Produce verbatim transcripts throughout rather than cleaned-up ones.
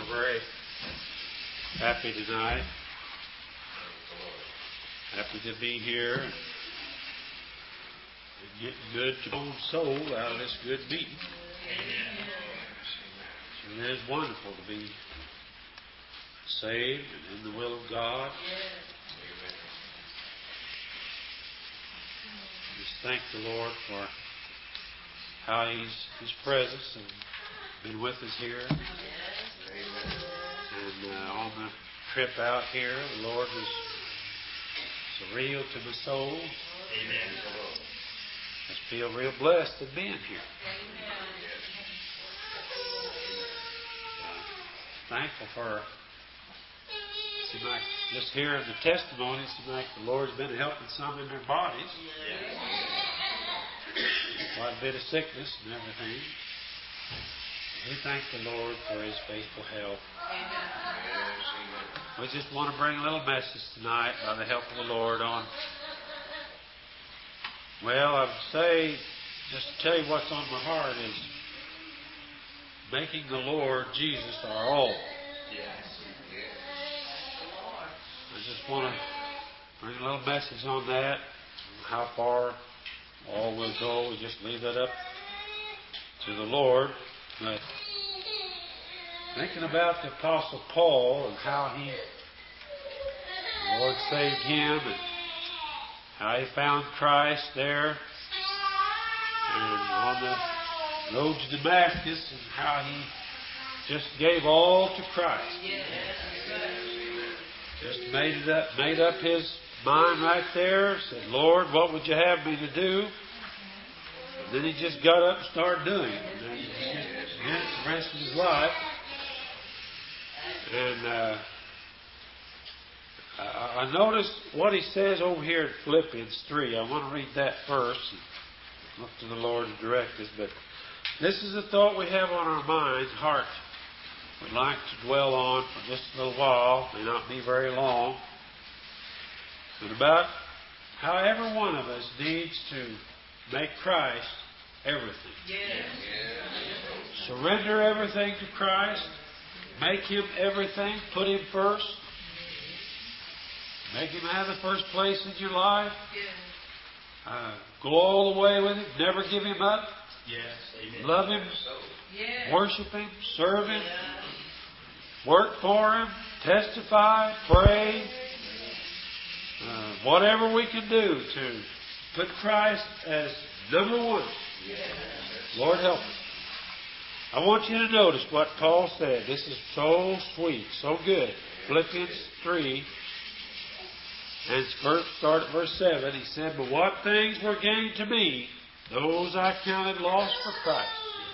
We're very happy tonight. Happy to be here and getting good to own soul out of this good meeting. It is wonderful to be saved and in the will of God. Just thank the Lord for how He's His presence and been with us here. And uh, on the trip out here, the Lord was so real to my soul. Amen. I just feel real blessed to be in here. Uh, thankful for seem like just hearing the testimony, seems like the Lord's been helping some in their bodies. Quite a bit of sickness and everything. We thank the Lord for His faithful help. We just want to bring a little message tonight by the help of the Lord on, well, I would say, just to tell you what's on my heart is making the Lord Jesus our all. I just want to bring a little message on that. How far all will go, we just leave that up to the Lord. But thinking about the Apostle Paul and how he, the Lord saved him and how he found Christ there and on the road to Damascus and how he just gave all to Christ. Just made it up, made up his mind right there. Said, Lord, what would you have me to do? And then he just got up and started doing it. And then he just did it the rest of his life. And uh, I, I noticed what he says over here in Philippians three. I want to read that first and look to the Lord to direct us. But this is a thought we have on our minds, heart. We'd like to dwell on for just a little while, may not be very long, but about how every one of us needs to make Christ everything. Yes. Surrender everything to Christ, make Him everything, put Him first, make Him have the first place in your life, uh, go all the way with Him, never give Him up, yes. Love Him, yes. Worship Him, serve Him. Work for Him, testify, pray, uh, whatever we can do to put Christ as number one. Lord help us. I want you to notice what Paul said. This is so sweet, so good. Philippians three, and start at verse seven. He said, but what things were gained to me, those I counted loss for Christ.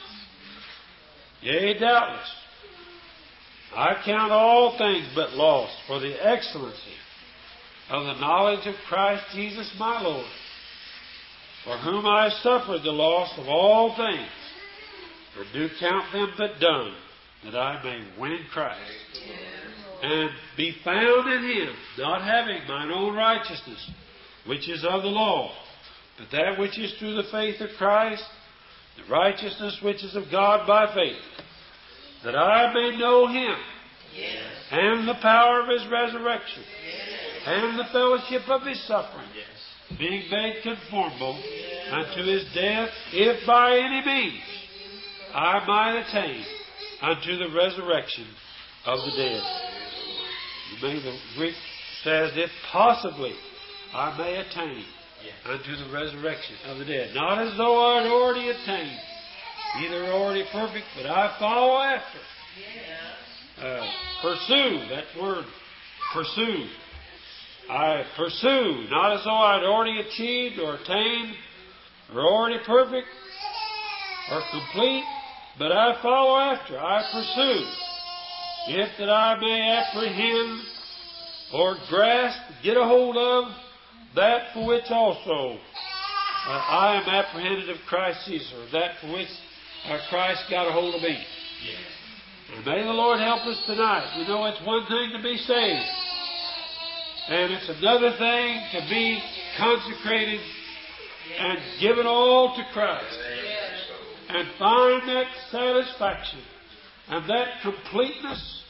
Yea, doubtless. I count all things but loss for the excellency of the knowledge of Christ Jesus my Lord, for whom I suffered the loss of all things, and do count them but dung, that I may win Christ, and be found in Him, not having mine own righteousness, which is of the law, but that which is through the faith of Christ, the righteousness which is of God by faith, that I may know Him, yes. And the power of His resurrection, yes. And the fellowship of His suffering, yes. Being made conformable yes. Unto His death, if by any means I might attain unto the resurrection of the dead. The Greek says, if possibly I may attain yes. Unto the resurrection of the dead. Not as though I had already attained, either already perfect, but I follow after. Uh, pursue, that word, pursue. I pursue, not as though I had already achieved or attained, or already perfect, or complete, but I follow after, I pursue, if that I may apprehend, or grasp, get a hold of, that for which also uh, I am apprehended of Christ Jesus, or that for which Our Christ got a hold of me. Yes. And may the Lord help us tonight. You know, it's one thing to be saved. And it's another thing to be consecrated and given all to Christ. And find that satisfaction and that completeness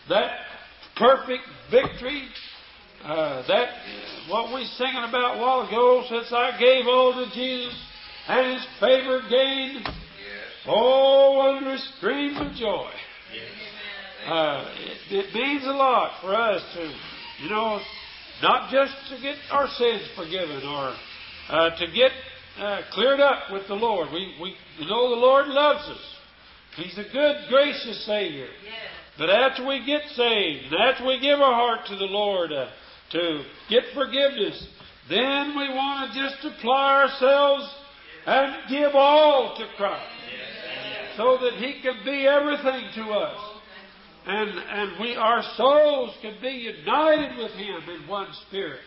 that perfect victory, uh, that what we singing about a while ago, since I gave all to Jesus and His favor gained, yes. Oh, wondrous streams of joy. Yes. Uh, it, it means a lot for us to, you know, not just to get our sins forgiven or uh, to get uh, cleared up with the Lord. We, we know the Lord loves us. He's a good, gracious Savior. Yes. But after we get saved, and after we give our heart to the Lord uh, to get forgiveness, then we want to just apply ourselves and give all to Christ, yes. So that He can be everything to us. And and we our souls can be united with Him in one spirit.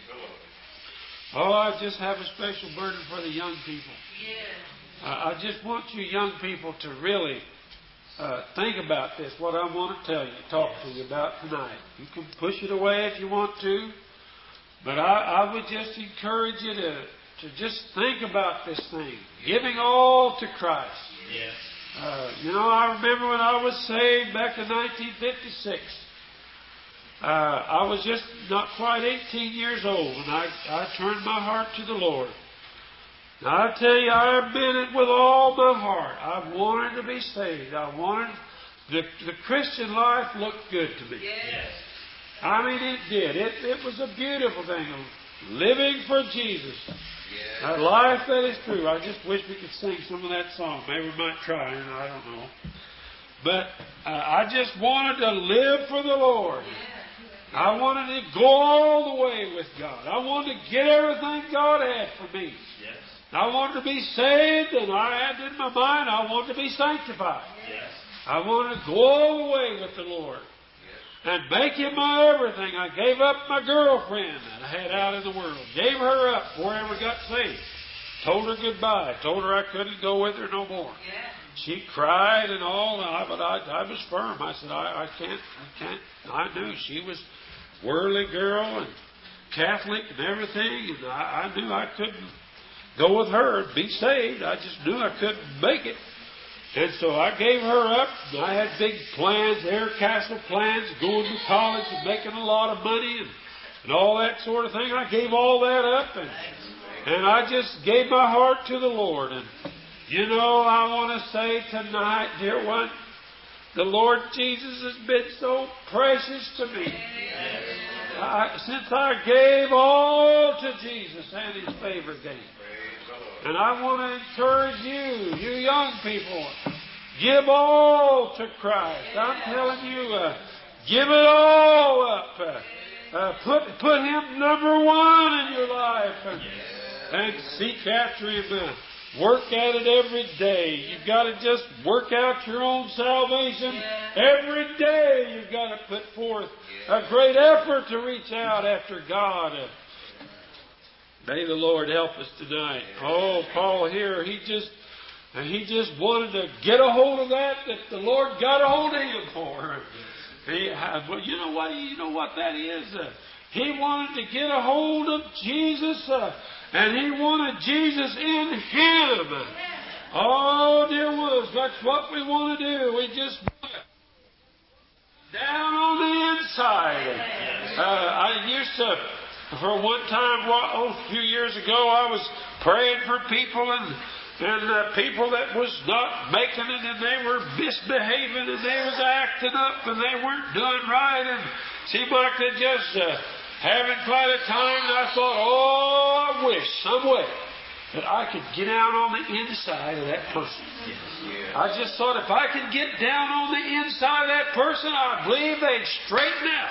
Oh, I just have a special burden for the young people. Uh, I just want you young people to really uh, think about this, what I want to tell you, talk to you about tonight. You can push it away if you want to, but I, I would just encourage you to, to just think about this thing, giving all to Christ. Yes. Uh, you know, I remember when I was saved back in nineteen fifty-six. Uh, I was just not quite eighteen years old when I, I turned my heart to the Lord. Now, I tell you, I meant it with all my heart. I wanted to be saved. I wanted the the Christian life looked good to me. Yes. I mean, it did. It it was a beautiful thing, living for Jesus. Yeah. A life that is true. I just wish we could sing some of that song. Maybe we might try, and I don't know. But uh, I just wanted to live for the Lord. Yeah. I wanted to go all the way with God. I wanted to get everything God had for me. Yes. I wanted to be saved, and I had in my mind I wanted to be sanctified. Yes. I wanted to go all the way with the Lord. And make Him my everything. I gave up my girlfriend that I had out in the world. Gave her up before I ever got saved. Told her goodbye. Told her I couldn't go with her no more. Yeah. She cried and all, but I, I was firm. I said, I, I can't, I can't. I knew she was a worldly girl and Catholic and everything, and I, I knew I couldn't go with her and be saved. I just knew I couldn't make it. And so I gave her up. I had big plans, Air Castle plans, going to college and making a lot of money and, and all that sort of thing. I gave all that up, and, and I just gave my heart to the Lord. And, you know, I want to say tonight, dear one, the Lord Jesus has been so precious to me. I, since I gave all to Jesus and His favor gained. And I want to encourage you, you young people, give all to Christ. I'm telling you, uh, give it all up. Uh, uh, put put Him number one in your life, and, and seek after Him. Uh, work at it every day. You've got to just work out your own salvation every day. You've got to put forth a great effort to reach out after God. Uh, May the Lord help us tonight. Oh, Paul here, he just he just wanted to get a hold of that that the Lord got a hold of him for. He, well, you know what? You know what that is. Uh, he wanted to get a hold of Jesus, uh, and he wanted Jesus in him. Oh, dear ones, that's what we want to do. We just want it down on the inside. Uh, I used to. For one time, oh, a few years ago, I was praying for people and and uh, people that was not making it, and they were misbehaving, and they was acting up, and they weren't doing right, and seemed like they just uh, having quite a time. And I thought, oh, I wish some way that I could get out on the inside of that person. I just thought if I could get down on the inside of that person, I believe they'd straighten out.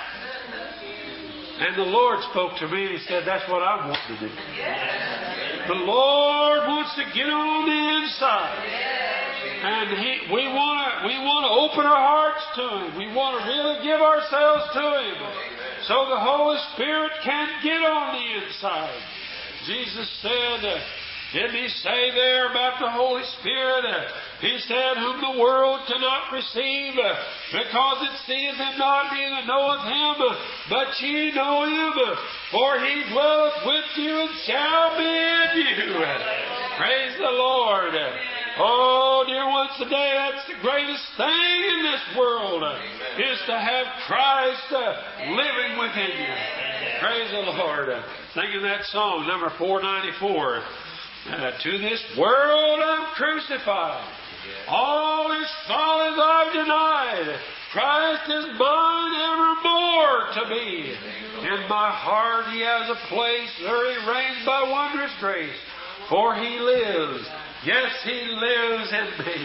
And the Lord spoke to me and He said, that's what I want to do. The Lord wants to get on the inside. And he, we want to we want to open our hearts to Him. We want to really give ourselves to Him so the Holy Spirit can get on the inside. Jesus said, uh, didn't He say there about the Holy Spirit? Uh, he said, whom the world cannot receive, uh, because it seeth Him not, neither knoweth Him, uh, but ye know Him, uh, for He dwelleth with you and shall be in you. Uh, praise the Lord. Uh, Oh, dear ones, today that's the greatest thing in this world, uh, is to have Christ uh, living within you. Praise the Lord. Uh, singing that song, number four ninety-four. Uh, to this world I'm crucified. All its follies I've denied. Christ is mine evermore to be. In my heart He has a place, there He reigns by wondrous grace. For He lives, yes, He lives in me.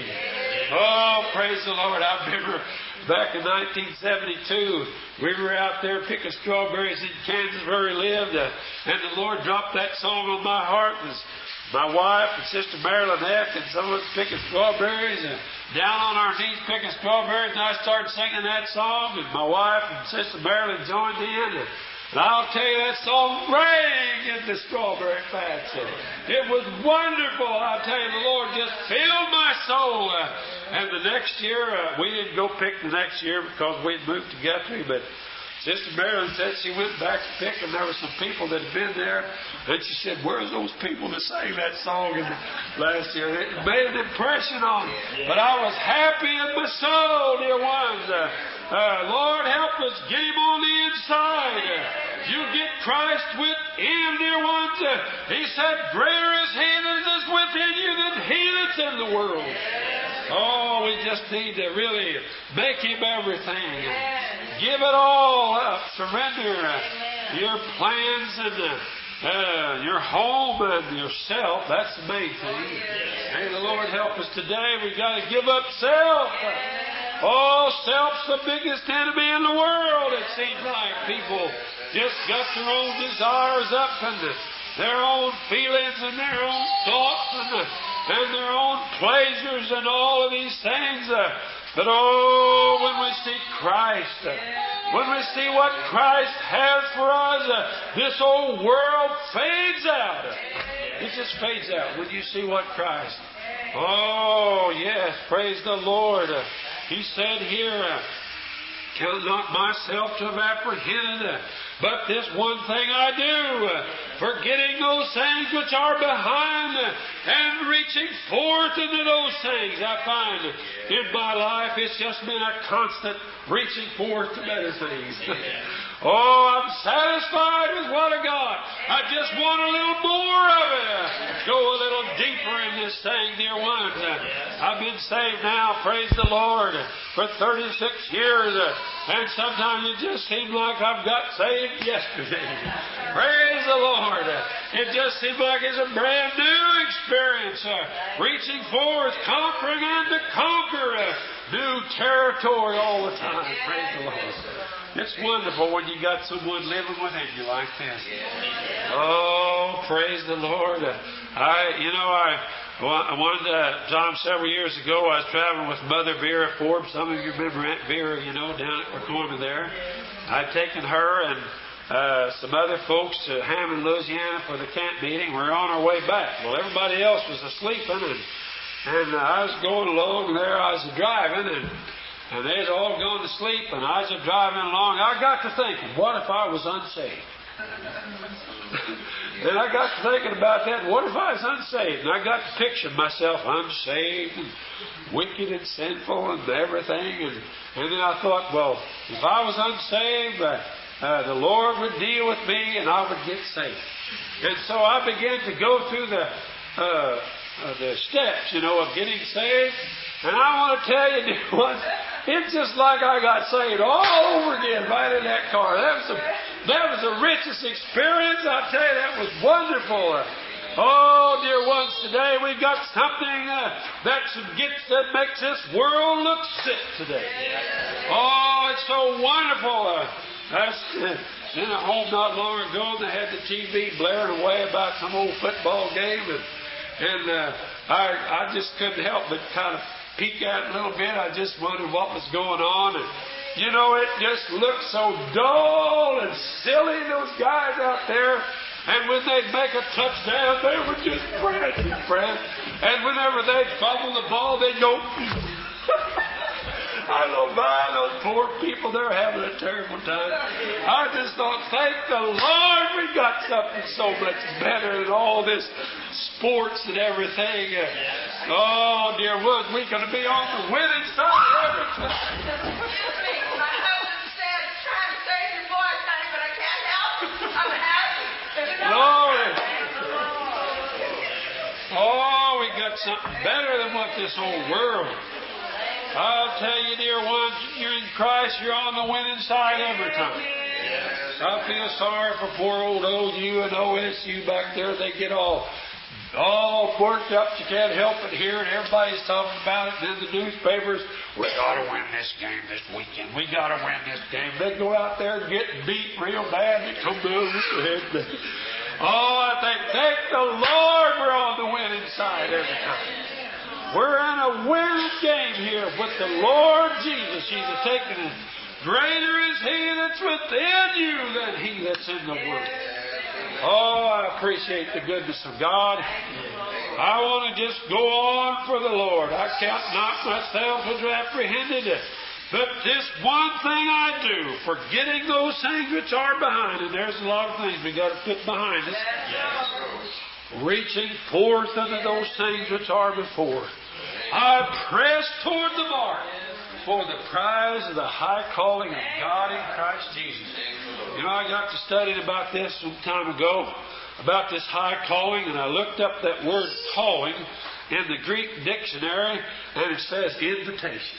Oh, praise the Lord. I remember back in nineteen seventy-two, we were out there picking strawberries in Kansas where we lived, uh, and the Lord dropped that song on my heart. It was my wife and Sister Marilyn Eck and some of us picking strawberries and down on our knees picking strawberries, and I started singing that song, and my wife and Sister Marilyn joined in, and, and I'll tell you, that song rang in the strawberry patch. It was wonderful. I'll tell you, the Lord just filled my soul. Uh, and the next year, uh, we didn't go pick the next year because we'd moved to Guthrie, but Sister Marilyn said she went back to pick, and there were some people that had been there. And she said, where's those people that sang that song in the last year? It made an impression on me. But I was happy in my soul, dear ones. Uh, uh, Lord, help us get Him on the inside. Uh, you get Christ within, dear ones. Uh, he said, greater is He that is within you than he that's in the world. Oh, we just need to really make Him everything. Give it all up. Surrender uh, your plans and uh, uh, your home and yourself. That's the main thing. May the Lord help us today. We've got to give up self. Oh, self's the biggest enemy in the world. It seems like people just got their own desires up and their own feelings and their own thoughts and, and their own pleasures and all of these things. Uh, But oh, when we see Christ, when we see what Christ has for us, this old world fades out. It just fades out when you see what Christ. Oh, yes, praise the Lord. He said here, count not myself to have apprehended, but this one thing I do, forgetting those things which are behind and reaching forth into those things. I find in my life it's just been a constant reaching forth to better things. Oh, I'm satisfied with what I got. I just want a little more of it. Go a little deeper in this thing, dear ones. I've been saved now, praise the Lord, for thirty-six years. And sometimes it just seems like I've got saved yesterday. Praise the Lord. It just seems like it's a brand new experience. Reaching forth, conquering and to conquer. New territory all the time. Praise the Lord. It's wonderful when you got someone living within you like this. Oh, praise the Lord. I, you know, I, one time several years ago, I was traveling with Mother Vera Forbes. Some of you remember Aunt Vera, you know, down at Percorma there. I'd taken her and uh, some other folks to Hammond, Louisiana for the camp meeting. We were on our way back. Well, everybody else was asleep, and, and uh, I was going along there. I was driving, and And they'd all gone to sleep, and I was driving along. I got to thinking, what if I was unsaved? And I got to thinking about that. What if I was unsaved? And I got to picturing myself unsaved and wicked and sinful and everything. And, and then I thought, well, if I was unsaved, uh, uh, the Lord would deal with me and I would get saved. And so I began to go through the uh, uh, the steps, you know, of getting saved. And I want to tell you, dear ones, it's just like I got saved all over again right in that car. That was, a, that was the richest experience. I tell you, that was wonderful. Oh, dear ones, today we've got something uh, that gets that makes this world look sick today. Oh, it's so wonderful. Uh, I was in a home not long ago, and they had the T V blaring away about some old football game, and, and uh, I, I just couldn't help but kind of peek out a little bit. I just wondered what was going on. And, you know, it just looked so dull and silly, those guys out there. And when they'd make a touchdown, they would just press and press. And whenever they'd fumble the ball, they'd go... I don't mind those poor people. They're having a terrible time. I just thought, thank the Lord, we got something so much better than all this sports and everything. Oh, dear ones, we're going to be on the winning side of everything. My husband said, trying to save your voice, honey, but I can't help it. I'm happy. Glory. Oh, we got something better than what this whole world. I'll tell you, dear ones, you're in Christ, you're on the winning side every time. I feel sorry for poor old O U and O S U back there. They get all all worked up. You can't help it here, and everybody's talking about it. And in the newspapers, we got to win this game this weekend. We got to win this game. They go out there and get beat real bad. They come down with their head. Oh, I think, thank the Lord, we're on the winning side every time. We're in a winning game here with the Lord Jesus. Jesus taking it. Greater is He that's within you than he that's in the world. Oh, I appreciate the goodness of God. I want to just go on for the Lord. I count not myself as apprehended. But this one thing I do, forgetting those things which are behind, and there's a lot of things we got to put behind us. Reaching forth unto those things which are before. I press toward the mark for the prize of the high calling of God in Christ Jesus. You know, I got to studying about this some time ago, about this high calling, and I looked up that word calling in the Greek dictionary, and it says invitation.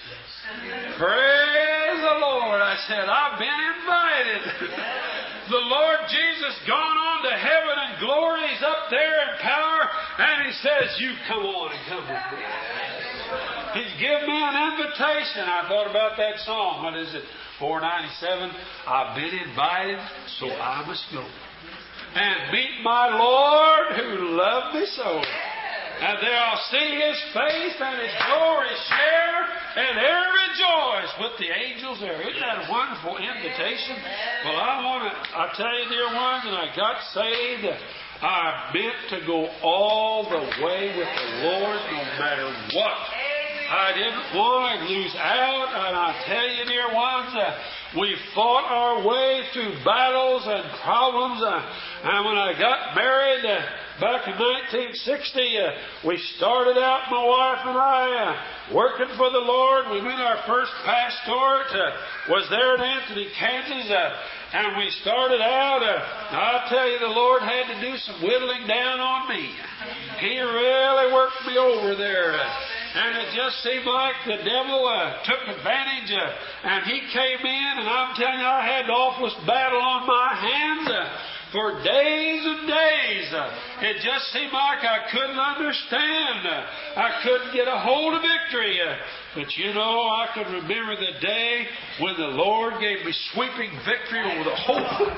Praise the Lord. I said, I've been invited. The Lord Jesus gone on to heaven and glory. He's up there in power, and He says, you come on and come with me. He's given me an invitation. I thought about that song. What is it? four ninety-seven. I've been invited, so I must go and meet my Lord who loved me so. And there I'll see His face and His glory share, and ever rejoice with the angels there. Isn't that a wonderful invitation? Well, I want to, I tell you, dear ones, and I got saved, I meant to go all the way with the Lord no matter what. I didn't want to lose out, and I tell you, dear ones, uh, we fought our way through battles and problems, uh, and when I got married uh, back in nineteen sixty, uh, we started out, my wife and I, uh, working for the Lord. We went our first pastorate, uh, was there in Anthony, Kansas, uh, and we started out, uh, I'll tell you, the Lord had to do some whittling down on me. He really worked me over there. Uh, And it just seemed like the devil uh, took advantage, uh, and he came in, and I'm telling you, I had the awfulest battle on my hands uh, for days and days. Uh, it just seemed like I couldn't understand. Uh, I couldn't get a hold of victory. Uh, but you know, I can remember the day when the Lord gave me sweeping victory over the whole thing.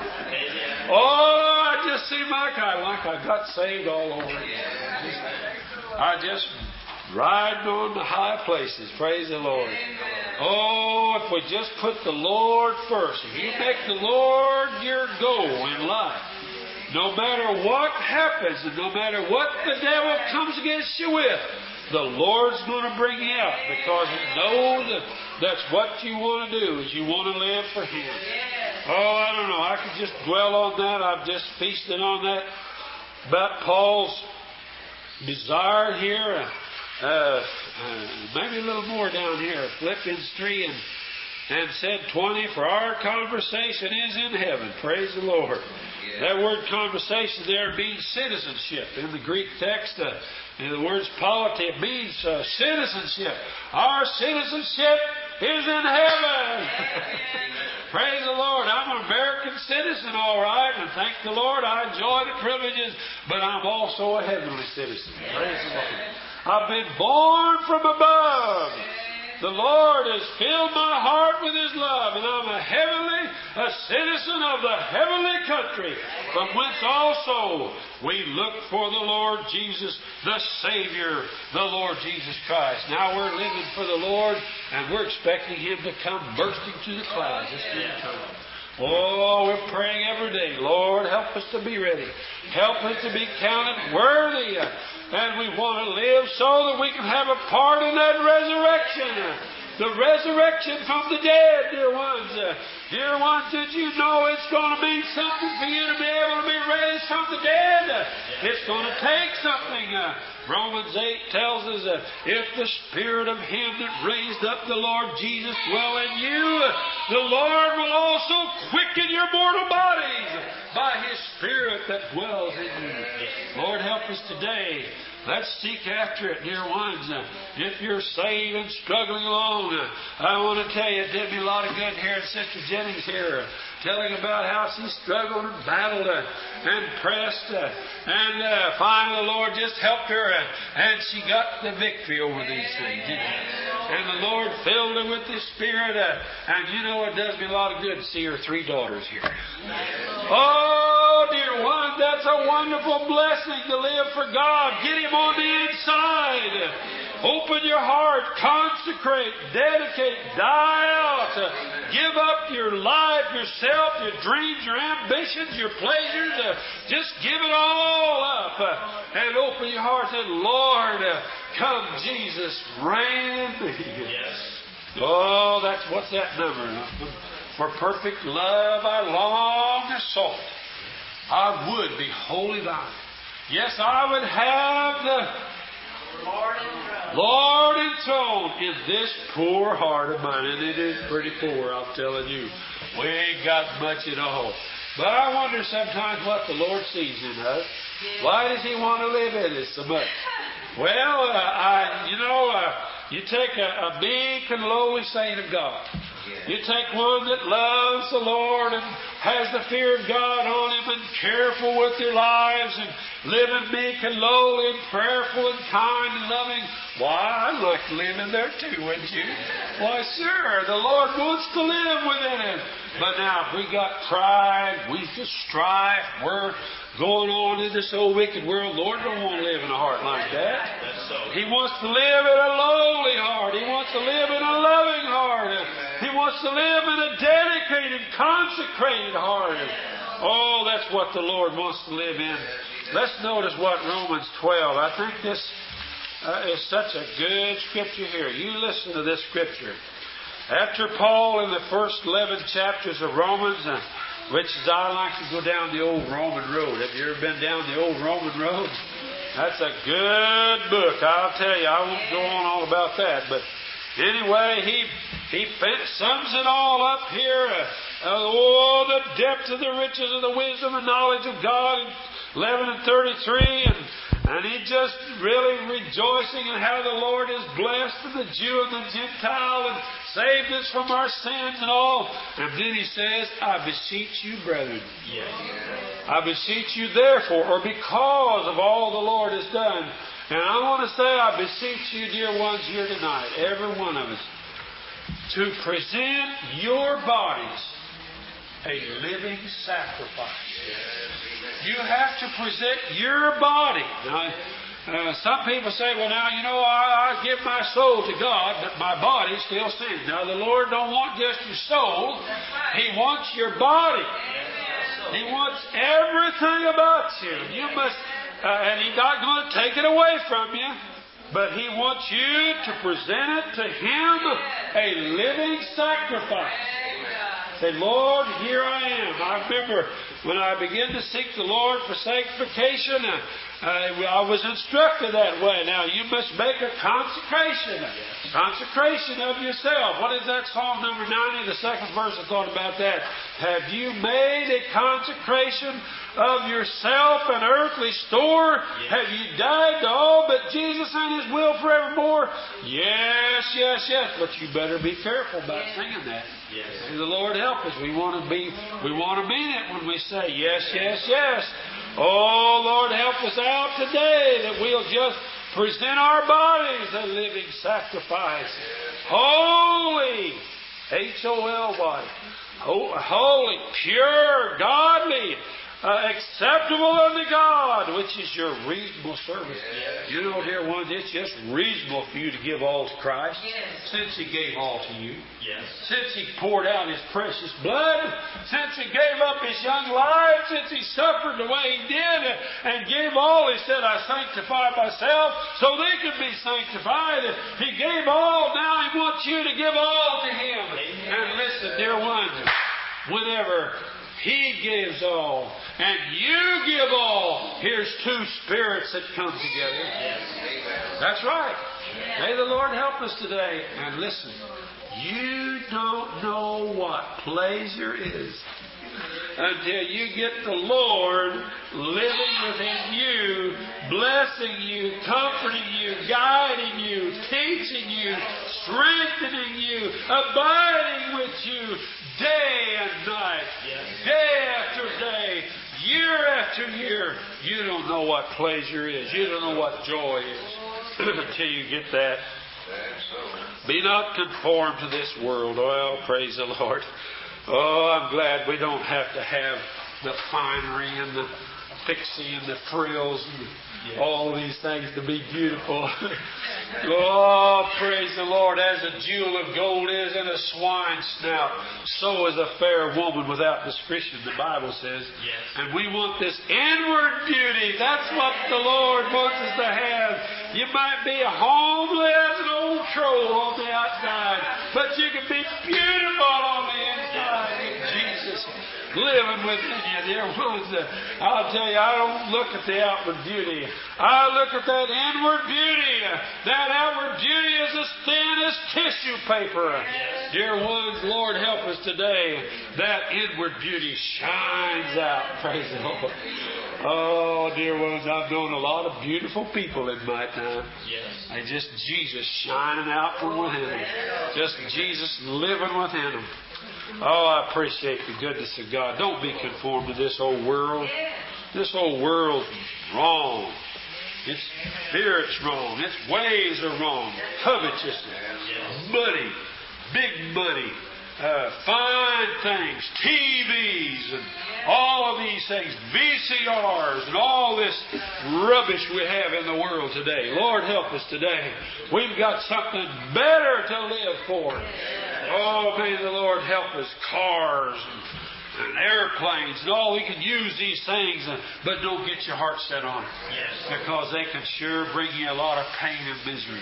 Oh, it just seemed like I, like I got saved all over again. I just... riding on the high places. Praise the Lord. Oh, if we just put the Lord first. If you make the Lord your goal in life, no matter what happens and no matter what the devil comes against you with, the Lord's going to bring you out, because He knows that that's what you want to do, is you want to live for Him. Oh, I don't know. I could just dwell on that. I've just feasted on that. About Paul's desire here. Uh, uh, maybe a little more down here, Philippians three and, and said twenty, for our conversation is in heaven. Praise the Lord. Yeah. That word conversation there means citizenship. In the Greek text, uh, in the words polity, it means uh, citizenship. Our citizenship is in heaven. Praise the Lord. I'm an American citizen, all right, and thank the Lord, I enjoy the privileges, but I'm also a heavenly citizen. Praise the Lord. I've been born from above. The Lord has filled my heart with His love, and I'm a heavenly, a citizen of the heavenly country, from whence also we look for the Lord Jesus, the Savior, the Lord Jesus Christ. Now we're living for the Lord, and we're expecting Him to come bursting through the clouds this time. Oh, we're praying every day, Lord, help us to be ready. Help us to be counted worthy. And we want to live so that we can have a part in that resurrection. the resurrection from the dead, dear ones. Uh, dear ones, did you know it's going to mean something for you to be able to be raised from the dead? Uh, it's going to take something. Uh, Romans eight tells us that uh, if the Spirit of Him that raised up the Lord Jesus dwell in you, uh, the Lord will also quicken your mortal bodies by His Spirit that dwells in you. Lord, help us today. Let's seek after it, dear ones. Uh, if you're saved and struggling along, uh, I want to tell you, it did me a lot of good hearing Sister Jennings here, uh, telling about how she struggled and battled uh, and pressed, uh, and uh, finally the Lord just helped her, uh, and she got the victory over these things, didn't He? And the Lord filled her with His Spirit, uh, and you know it does me a lot of good to see her three daughters here. Oh, dear one, that's a wonderful blessing to live for God. Get Him on the inside. Open your heart. Consecrate. Dedicate. Die out. Give up your life, yourself, your dreams, your ambitions, your pleasures. Just give it all up. And open your heart and say, Lord, come Jesus, reign in me. Yes. Oh, that's, what's that number? For perfect love I long to sought. I would be wholly thine. Yes, I would have the Lord enthroned. Lord enthroned in this poor heart of mine. And it is pretty poor, I'm telling you. We ain't got much at all. But I wonder sometimes what the Lord sees in us. Why does He want to live in us so much? Well, uh, I, you know, uh, you take a, a meek and lowly saint of God. You take one that loves the Lord and has the fear of God on him and careful with their lives and living meek and lowly and prayerful and kind and loving. Why, I'd like to live in there too, wouldn't you? Why, sure, the Lord wants to live within us. But now, if we got pride, we just strife, we're going on in this old wicked world, Lord don't want to live in a heart like that. He wants to live in a lowly heart. He wants to live in a loving heart. He wants to live in a dedicated, consecrated heart. Oh, that's what the Lord wants to live in. Let's notice what Romans twelve. I think this uh, is such a good scripture here. You listen to this scripture. After Paul in the first eleven chapters of Romans, uh, which is, I like to go down the old Roman road. Have you ever been down the old Roman road? That's a good book. I'll tell you, I won't go on all about that. But anyway, he he sums it all up here. Uh, oh, the depth of the riches of the wisdom and knowledge of God in eleven and thirty-three. And, and he just really rejoicing in how the Lord is blessed the Jew and the Gentile and saved us from our sins and all. And then he says, I beseech you, brethren. Yes. I beseech you, therefore, or because of all the Lord has done. And I want to say, I beseech you, dear ones here tonight, every one of us, to present your bodies a living sacrifice. You have to present your body. Now, Uh, some people say, well, now, you know, I, I give my soul to God, but my body still sins. Now, the Lord don't want just your soul. He wants your body. He wants everything about you. You must, uh, and He's not going to take it away from you, but He wants you to present it to Him a living sacrifice. Say, Lord, here I am. I remember when I began to seek the Lord for sanctification, uh, uh, I was instructed that way. Now, you must make a consecration. Consecration of yourself. What is that? Psalm number ninety, the second verse is talking about that. Have you made a consecration of yourself an earthly store? Yes. Have you died to all but Jesus and His will forevermore? Yes, yes, yes. But you better be careful about yes. singing that. Yes. May the Lord help us. We want to be, we want to mean it when we say yes, yes, yes. Oh, Lord, help us out today that we'll just present our bodies a living sacrifice. Holy, H O L Y, holy, pure, godly, uh, acceptable unto God, which is your reasonable service. Yes. You know, dear ones, it's just reasonable for you to give all to Christ, Yes. since He gave all to you. Yes. Since He poured out His precious blood, since He gave up His young life, since He suffered the way He did and gave all, He said, I sanctify myself so they could be sanctified. He gave all, now He wants you to give all to Him. And listen, dear ones, whenever He gives all and you give all, here's two spirits that come together. That's right. May the Lord help us today. And listen, you don't know what pleasure is until you get the Lord living within you, blessing you, comforting you, guiding you, teaching you, strengthening you, abiding with you day and night, day after day, year after year. You don't know what pleasure is. You don't know what joy is until you get that. Be not conformed to this world. Well, praise the Lord. Oh, I'm glad we don't have to have the finery and the fixie and the frills and yeah. all these things to be beautiful. Oh, praise the Lord. As a jewel of gold is in a swine's snout, so is a fair woman without discretion, the Bible says. Yes. And we want this inward beauty. That's what the Lord wants us to have. You might be homely as an old troll on the outside, but you can be beautiful on the inside. Jesus living within you, dear ones. I'll tell you, I don't look at the outward beauty. I look at that inward beauty. That outward beauty is as thin as tissue paper. Yes. Dear ones, Lord help us today. That inward beauty shines out. Praise the Lord. Oh, dear ones, I've known a lot of beautiful people in my time. Yes. And just Jesus shining out from within them. Just Jesus living within them. Oh, I appreciate the goodness of God. Don't be conformed to this old world. This old world's wrong. Its spirit's wrong. Its ways are wrong. Covetousness, money, big money, uh, fine things, T Vs, and all of these things, V C Rs, and all this rubbish we have in the world today. Lord, help us today. We've got something better to live for. Oh, may the Lord help us. Cars and, and airplanes and all. We can use these things, uh, but don't get your heart set on it. Yes. Because they can sure bring you a lot of pain and misery.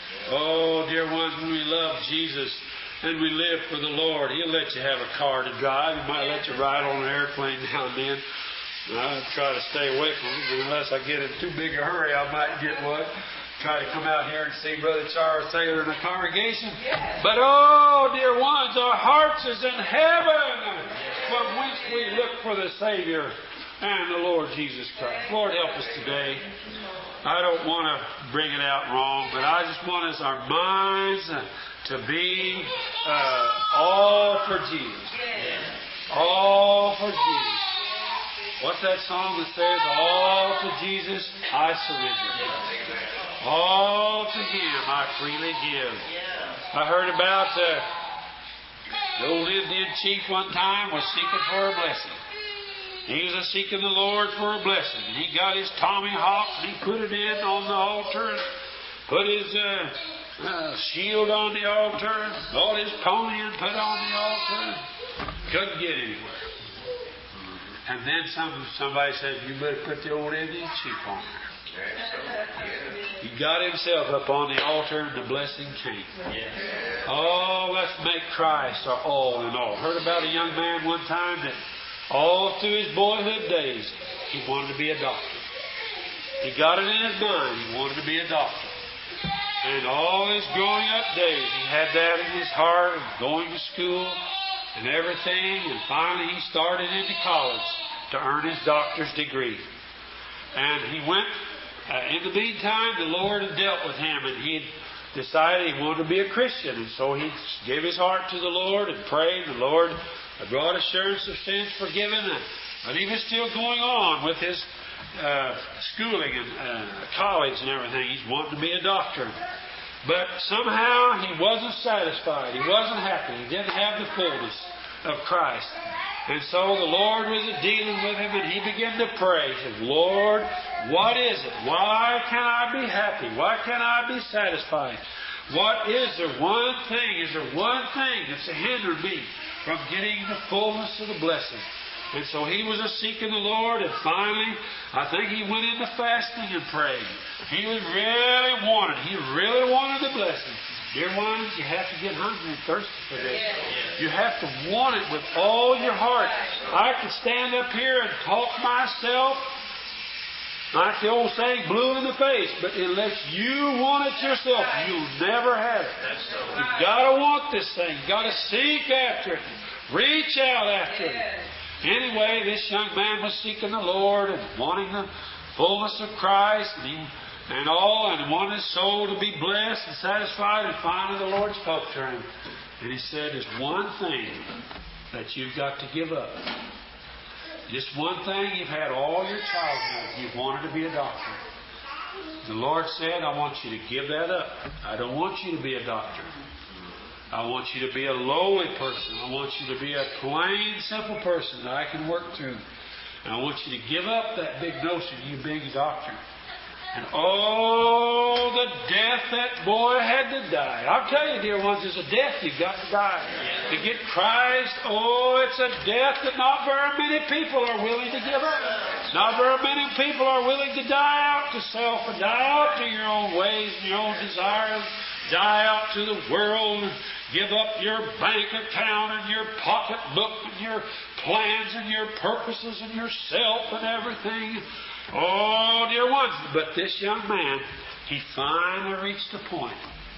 Oh, dear ones, when we love Jesus and we live for the Lord, He'll let you have a car to drive. He might let you ride on an airplane now and then. I try to stay away from it. Unless I get in too big a hurry, I might get one. Try to come out here and see Brother Charles Taylor in the congregation. Yes. But oh, dear ones, our hearts is in heaven, from whence we look for the Savior and the Lord Jesus Christ. Lord, help us today. I don't want to bring it out wrong, but I just want us, our minds, to be uh, all for Jesus. All for Jesus. What's that song that says, all to Jesus I surrender. All to Him I freely give. I heard about uh, the old Indian chief one time was seeking for a blessing. He was seeking the Lord for a blessing. And he got his tomahawk and he put it in on the altar and put his uh, uh, shield on the altar, brought his pony and put on the altar. Couldn't get anywhere. And then some somebody said, you better put the old Indian chief on there. He got himself up on the altar and the blessing came. Oh, let's make Christ our all in all. Heard about a young man one time that all through his boyhood days he wanted to be a doctor. He got it in his mind he wanted to be a doctor. And all his growing up days he had that in his heart, going to school and everything. And finally he started into college to earn his doctor's degree. And he went. Uh, in the meantime, the Lord had dealt with him, and he had decided he wanted to be a Christian. And so he gave his heart to the Lord and prayed. The Lord brought assurance of sins forgiven. But he was still going on with his uh, schooling and uh, college and everything. He's wanting to be a doctor. But somehow he wasn't satisfied. He wasn't happy. He didn't have the fullness of Christ. And so the Lord was dealing with him, and he began to pray. He said, Lord, what is it? Why can't I be happy? Why can't I be satisfied? What is there? One thing, is there one thing that's hindered me from getting the fullness of the blessing? And so he was a seeking the Lord, and finally, I think he went into fasting and praying. He was really wanted. He really wanted the blessing. Dear ones, you have to get hungry and thirsty for this. You have to want it with all your heart. I can stand up here and talk myself, like the old saying, blue in the face. But unless you want it yourself, you'll never have it. You've got to want this thing. You've got to seek after it. Reach out after it. Anyway, this young man was seeking the Lord and wanting the fullness of Christ and, he, and all, and wanted his soul to be blessed and satisfied. And finally the Lord spoke to him. And he said, there's one thing that you've got to give up. Just one thing you've had all your childhood. You've wanted to be a doctor. The Lord said, I want you to give that up. I don't want you to be a doctor. I want you to be a lowly person. I want you to be a plain, simple person that I can work through. And I want you to give up that big notion of you being a doctor. And oh, the death that boy had to die. I'll tell you, dear ones, there's a death you've got to die. To get Christ, oh, it's a death that not very many people are willing to give up. Not very many people are willing to die out to self and die out to your own ways and your own desires. Die out to the world and give up your bank account and your pocketbook and your plans and your purposes and yourself and everything. Oh, dear ones. But this young man, he finally reached the point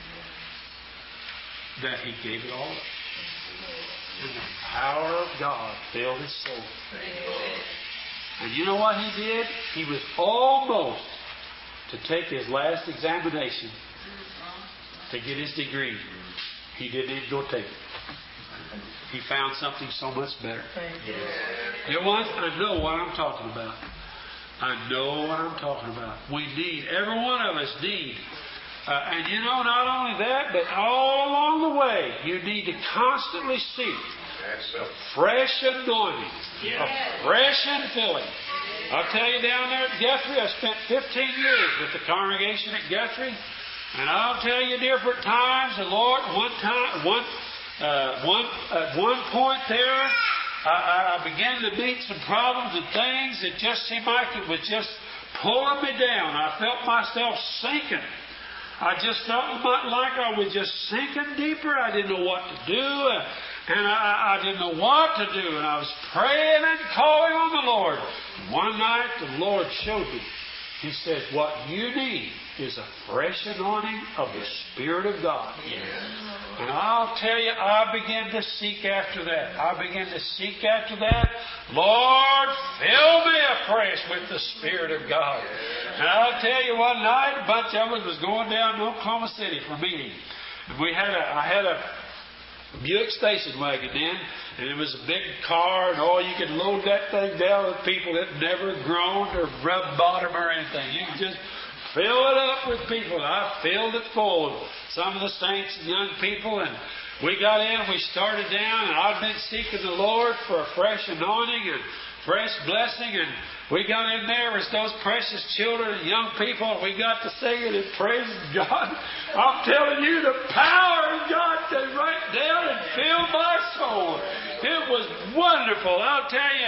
that he gave it all up. And the power of God filled his soul. And you know what he did? He was almost to take his last examination to get his degree. He didn't even go take it. He found something so much better. You know what? I know what I'm talking about. I know what I'm talking about. We need, every one of us need. Uh, and you know, not only that, but all along the way, you need to constantly seek a fresh anointing, a fresh infilling. I'll tell you, down there at Guthrie, I spent fifteen years with the congregation at Guthrie. And I'll tell you, different times, the Lord, one time, one, uh, one, at one point there, I, I began to meet some problems and things that just seemed like it was just pulling me down. I felt myself sinking. I just felt like I was just sinking deeper. I didn't know what to do, and I, I didn't know what to do. And I was praying and calling on the Lord. One night, the Lord showed me. He said, what you need is a fresh anointing of the Spirit of God. And I'll tell you, I began to seek after that. I began to seek after that. Lord, fill me afresh with the Spirit of God. And I'll tell you, one night, a bunch of us was going down to Oklahoma City for a meeting. And we had a, I had a Buick station wagon then, and it was a big car, and oh, you could load that thing down with people that never groaned or rubbed bottom or anything. You could just fill it up with people. I filled it full of some of the saints and young people, and we got in, we started down, and I'd been seeking the Lord for a fresh anointing and fresh blessing, and we got in there with those precious children and young people, and we got to singing and praising God. I'm telling you, the power of God came right down and filled my soul. It was wonderful. I'll tell you,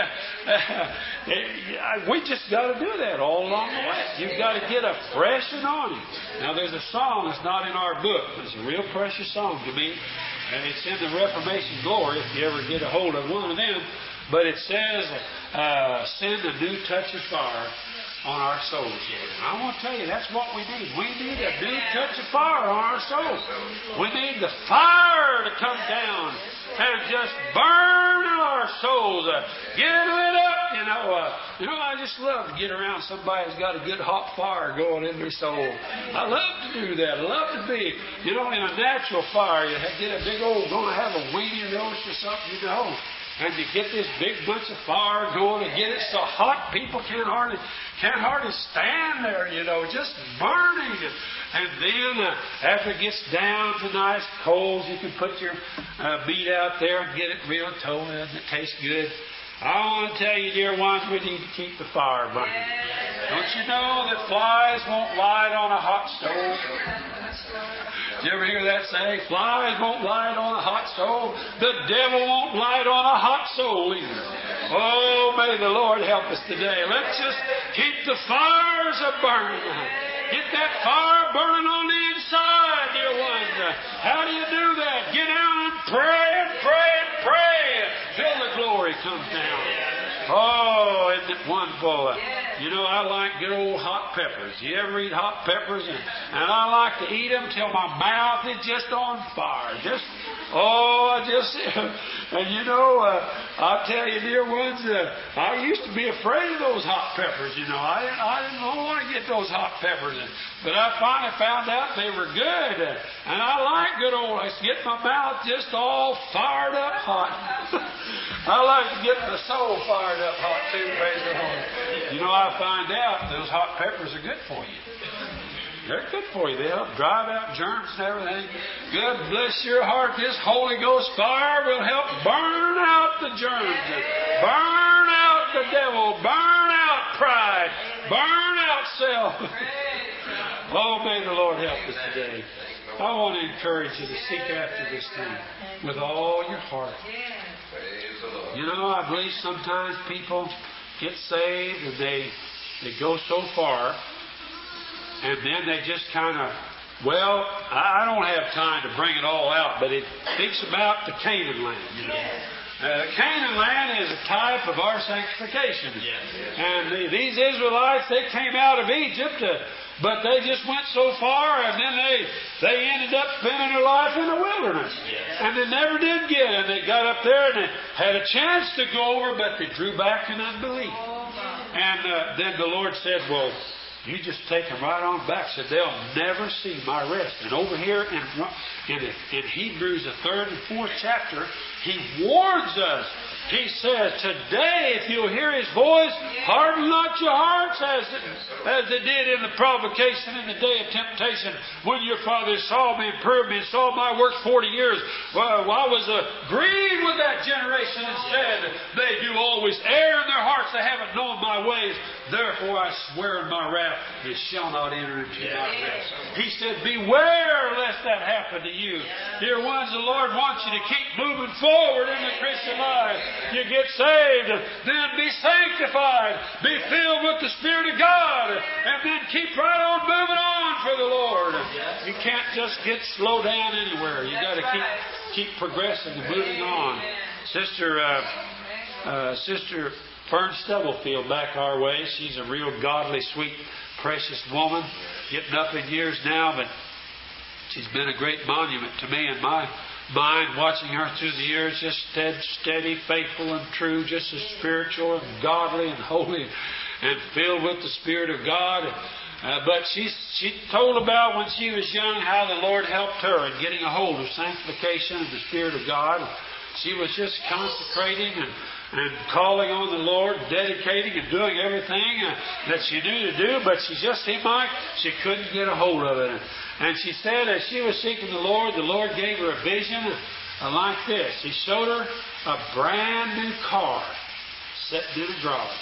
uh, we just got to do that all along the way. You've got to get a fresh anointing. Now, there's a song that's not in our book, but it's a real precious song to me, and it's in the Reformation Glory, if you ever get a hold of one of them. But it says, uh, send a new touch of fire on our souls. And I want to tell you, that's what we need. We need a new touch of fire on our souls. We need the fire to come down and just burn in our souls. Uh, get it up, you know. Uh, you know, I just love to get around somebody who's got a good hot fire going in their soul. I love to do that. I love to be, you know, in a natural fire. You get a big old, going to have a weenie roast or something, you know. and you get this big bunch of fire going and get it so hot people can't hardly can't hardly stand there, you know, just burning. And then uh, after it gets down to nice coals, you can put your uh, meat out there and get it real toasted and it tastes good. I want to tell you, dear ones, we need to keep the fire burning. Don't you know that flies won't light on a hot stove? Did you ever hear that saying? Flies won't light on a hot stove. The devil won't light on a hot soul either. Oh, may the Lord help us today. Let's just keep the fires a burning. Get that fire burning on the inside, dear ones. How do you do that? Get down and pray and pray and pray till the glory comes down. Oh, isn't it wonderful? You know, I like good old hot peppers. You ever eat hot peppers? And, and I like to eat them till my mouth is just on fire. Just, oh, I just, and you know, uh, I'll tell you, dear ones, uh, I used to be afraid of those hot peppers. You know, I didn't, I didn't want to get those hot peppers. But I finally found out they were good. And I like good old, I get my mouth just all fired up hot. I like to get the soul fired up hot too, praise the Lord. You know, I find out those hot peppers are good for you. They're good for you. They help drive out germs and everything. God bless your heart. This Holy Ghost fire will help burn out the germs. Burn out the devil. Burn out pride. Burn out self. Oh, may the Lord help us today. I want to encourage you to seek after this thing with all your heart. You know, I believe sometimes people get saved and they they go so far and then they just kind of, well, I don't have time to bring it all out, but it speaks about the Canaan land. You know? Uh, Canaan land is a type of our sanctification. And the, these Israelites, they came out of Egypt, uh, but they just went so far, and then they they ended up spending their life in the wilderness. And they never did get it. They got up there and they had a chance to go over, but they drew back in unbelief. And uh, then the Lord said, well, you just take them right on back. Said they'll never see my rest. And over here in, in, in Hebrews, the third and fourth chapter, He warns us. He says, today, if you'll hear His voice, harden not your hearts as, as they did in the provocation in the day of temptation, when your fathers saw me and proved me and saw my works forty years. Well, I was uh, grieved with that generation and said, they do always err in their hearts. They haven't known my ways. Therefore I swear in my wrath, they shall not enter into my rest. He said, beware lest that happen to you. Dear ones, the Lord wants you to keep moving forward in the Christian life. You get saved, then be sanctified, be filled with the Spirit of God, and then keep right on moving on for the Lord. You can't just get slow down anywhere. You got to keep keep progressing and moving on. Sister, uh, uh, Sister Fern Stubblefield back our way. She's a real godly, sweet, precious woman, getting up in years now, but she's been a great monument to me and my mind, watching her through the years, just steady, steady, faithful and true, just as spiritual and godly and holy and filled with the Spirit of God. Uh, but she she told about when she was young how the Lord helped her in getting a hold of sanctification and the Spirit of God. She was just consecrating and, and calling on the Lord, dedicating and doing everything uh, that she knew to do, but she just seemed like she couldn't get a hold of it. And she said as she was seeking the Lord, the Lord gave her a vision uh, like this. He showed her a brand new car sitting in a garage.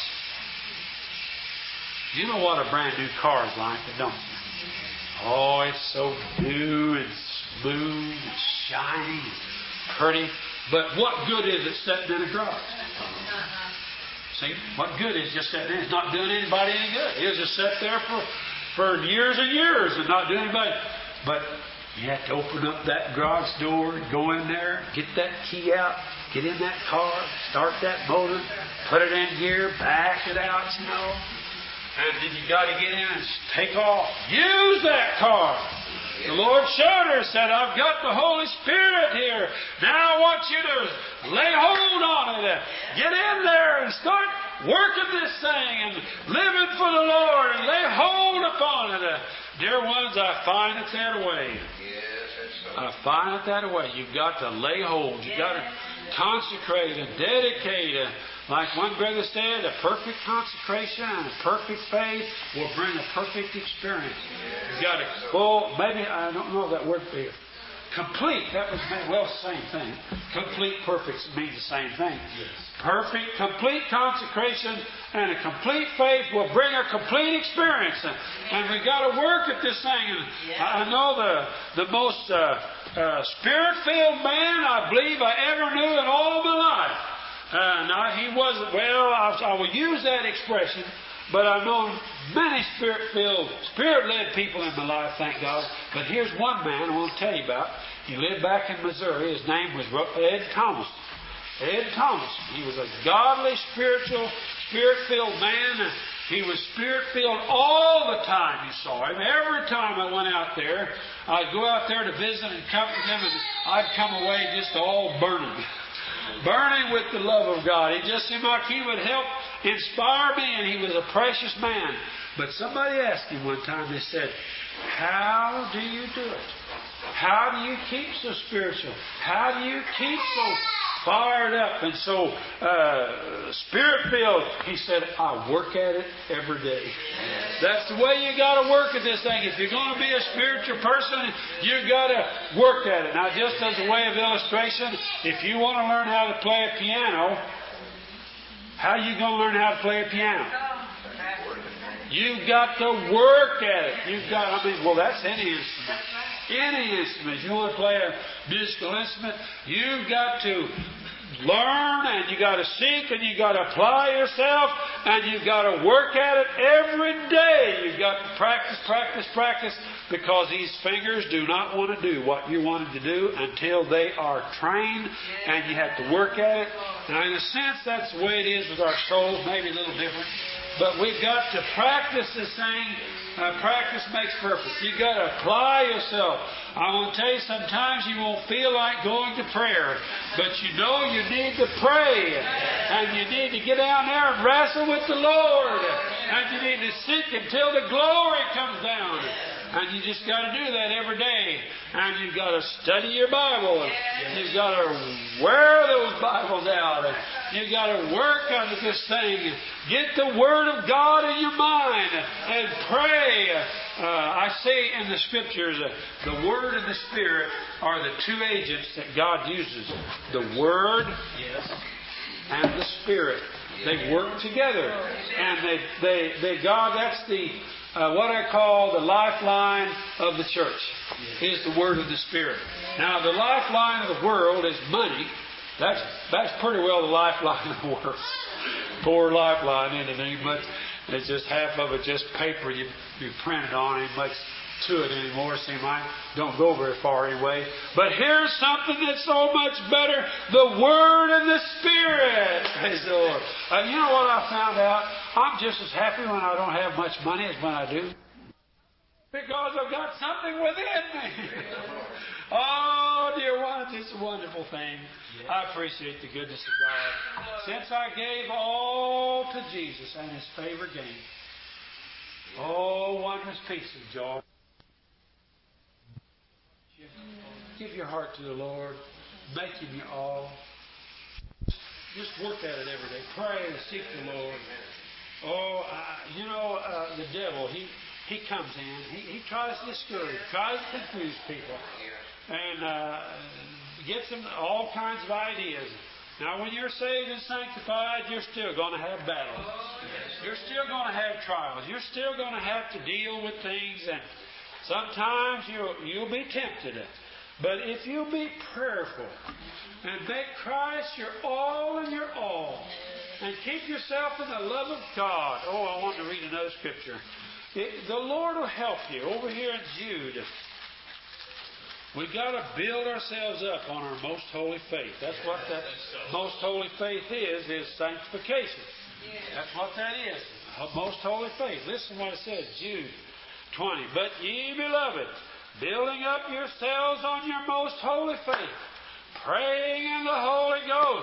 You know what a brand new car is like, don't you? Oh, it's so new and smooth and shiny and pretty. But what good is it sitting in a garage? See, what good is just sitting there? It's not doing anybody any good. It'll just sit there for, for years and years and not do anybody. But you have to open up that garage door and go in there, get that key out, get in that car, start that motor, put it in gear, back it out, you know. And then you got to get in and take off. Use that car. The Lord showed her, said, I've got the Holy Spirit here. Now I want you to lay hold on it. Get in there and start working this thing and living for the Lord and lay hold upon it. Dear ones, I find it's that way. I find it that way. You've got to lay hold. You've got to consecrate and dedicate. And like one brother said, a perfect consecration and a perfect faith will bring a perfect experience. You've got to, well, maybe, I don't know that word for you. Complete, that was, well, same thing. Complete, perfect means the same thing. Perfect, complete consecration and a complete faith will bring a complete experience. And, and we've got to work at this thing. And I know the, the most uh, uh, spirit-filled man I believe I ever knew in all of my life. Uh, now, he wasn't, well, I, I will use that expression, but I've known many spirit-filled, spirit-led people in my life, thank God. But here's one man I want to tell you about. He lived back in Missouri. His name was Ed Thomas. Ed Thomas. He was a godly, spiritual, spirit-filled man. He was spirit-filled all the time, you saw him. Every time I went out there, I'd go out there to visit and comfort him, and I'd come away just all burning. Burning with the love of God. He just seemed like he would help inspire me, and he was a precious man. But somebody asked him one time, they said, how do you do it? How do you keep so spiritual? How do you keep so fired up and so uh, spirit-filled? He said, I work at it every day. That's the way you got to work at this thing. If you're going to be a spiritual person, you've got to work at it. Now, just as a way of illustration, if you want to learn how to play a piano, how are you going to learn how to play a piano? You've got to work at it. You've got, I mean, well, that's any instrument. Any instrument. You want to play a musical instrument, you've got to learn, and you've got to seek, and you've got to apply yourself, and you've got to work at it every day. You've got to practice, practice, practice, because these fingers do not want to do what you wanted to do until they are trained, and you have to work at it. Now, in a sense, that's the way it is with our souls, maybe a little different. But we've got to practice this thing. Uh, practice makes perfect. You've got to apply yourself. I want to tell you, sometimes you won't feel like going to prayer, but you know you need to pray, and you need to get down there and wrestle with the Lord, and you need to seek until the glory comes down. And you just got to do that every day. And you've got to study your Bible. And you've got to wear those Bibles out. And you've got to work under this thing. Get the Word of God in your mind and pray. Uh, I say in the Scriptures, uh, the Word and the Spirit are the two agents that God uses. The Word and the Spirit. They work together. And they, they, they God, that's the... Uh, what I call the lifeline of the church is the Word of the Spirit. Now, the lifeline of the world is money. That's that's pretty well the lifeline of the world. Poor lifeline, isn't it? Much, it's just half of it just paper you you printed on. Ain't much to it anymore. Seem like don't go very far anyway. But here's something that's so much better: the Word and the Spirit. Praise the Lord. Uh, you know what I found out? I'm just as happy when I don't have much money as when I do. Because I've got something within me. Oh, dear one, it's a wonderful thing. I appreciate the goodness of God. Since I gave all to Jesus and His favor gained. Oh, wondrous peace and joy. Give your heart to the Lord. Make Him your all. Just work at it every day. Pray and seek the Lord. Oh, I, you know, uh, the devil, he, he comes in. He, he tries to discourage, tries to confuse people, and uh, gets them all kinds of ideas. Now, when you're saved and sanctified, you're still going to have battles. You're still going to have trials. You're still going to have to deal with things, and sometimes you'll, you'll be tempted. But if you'll be prayerful and make Christ your all and your all, and keep yourself in the love of God. Oh, I want to read another scripture. It, the Lord will help you. Over here in Jude, we've got to build ourselves up on our most holy faith. That's what that most holy faith is, is sanctification. That's what that is. Most holy faith. Listen to what it says, Jude twenty. But ye, beloved, building up yourselves on your most holy faith, praying in the Holy Ghost,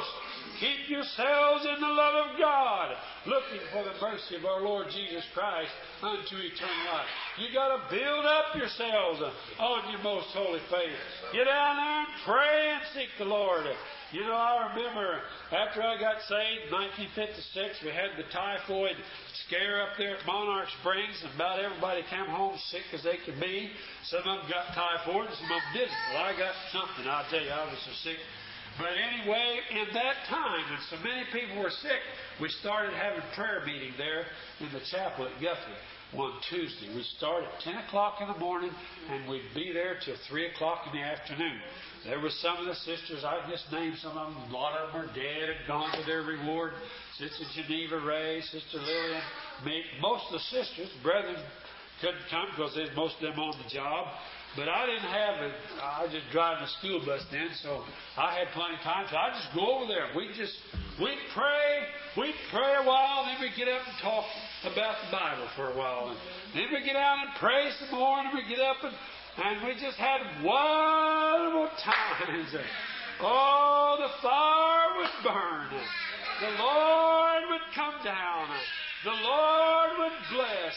Keep yourselves in the love of God, looking for the mercy of our Lord Jesus Christ unto eternal life. You got to build up yourselves on your most holy faith. Get down there and pray and seek the Lord. You know, I remember after I got saved in nineteen fifty-six, we had the typhoid scare up there at Monarch Springs, and about everybody came home sick as they could be. Some of them got typhoid, and some of them didn't. Well, I got something, I'll tell you, I was so sick. But anyway, in that time, when so many people were sick, we started having prayer meeting there in the chapel at Guthrie one Tuesday. We started at ten o'clock in the morning, and we'd be there till three o'clock in the afternoon. There were some of the sisters, I just named some of them. A lot of them are dead and gone to their reward. Sister Geneva Ray, Sister Lillian, me. Most of the sisters, brethren, couldn't come because there's most of them on the job. But I didn't have it. I was just driving a school bus then, so I had plenty of time. So I just go over there. We just, we'd pray, we'd pray a while, then we'd get up and talk about the Bible for a while. And then we'd get out and pray some more, and we'd get up and, and we just had wonderful times. Oh, the fire would burn. The Lord would come down. The Lord would bless.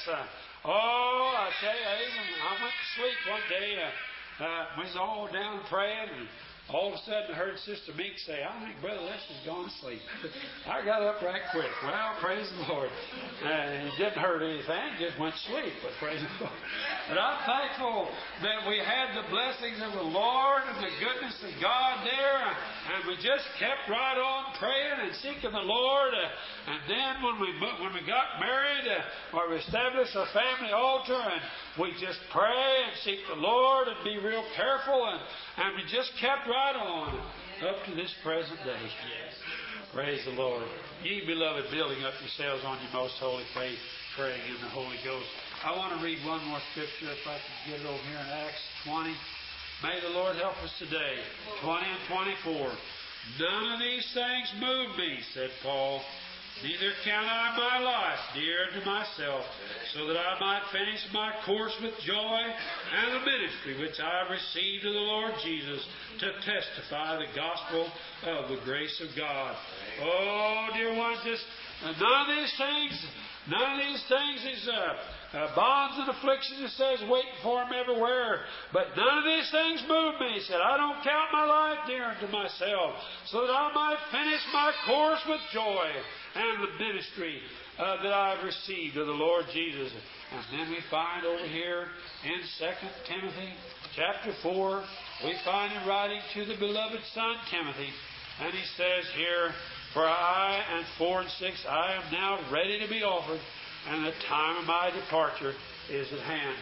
Oh, I tell you, even I went to sleep one day. Uh, uh, we was all down praying, and all of a sudden I heard Sister Meek say, "I think Brother Lester's gone to sleep." I got up right quick. Well, praise the Lord. Uh, it didn't hurt anything; just went to sleep. But praise the Lord. But I'm thankful that we had the blessings of the Lord and the goodness of God there, and we just kept right on praying and seeking the Lord. Uh, and then when we when we got married, uh, or we established a family altar, and we just pray and seek the Lord and be real careful, and and we just kept right on up to this present day. Yes. Praise the Lord. Ye beloved, building up yourselves on your most holy faith, praying in the Holy Ghost. I want to read one more scripture if I can get it over here in Acts twenty. May the Lord help us today. twenty and twenty-four. None of these things move me, said Paul. Neither count I my life dear to myself, so that I might finish my course with joy and the ministry which I have received of the Lord Jesus to testify the gospel of the grace of God. Oh, dear ones, just none of these things, none of these things, these uh, uh, bonds and afflictions, it says, waiting for them everywhere. But none of these things move me. He said, I don't count my life dear unto myself, so that I might finish my course with joy and the ministry uh, that I have received of the Lord Jesus. And then we find over here in Second Timothy chapter four, we find him writing to the beloved son Timothy. And he says here, For I and four and six, I am now ready to be offered, and the time of my departure is at hand.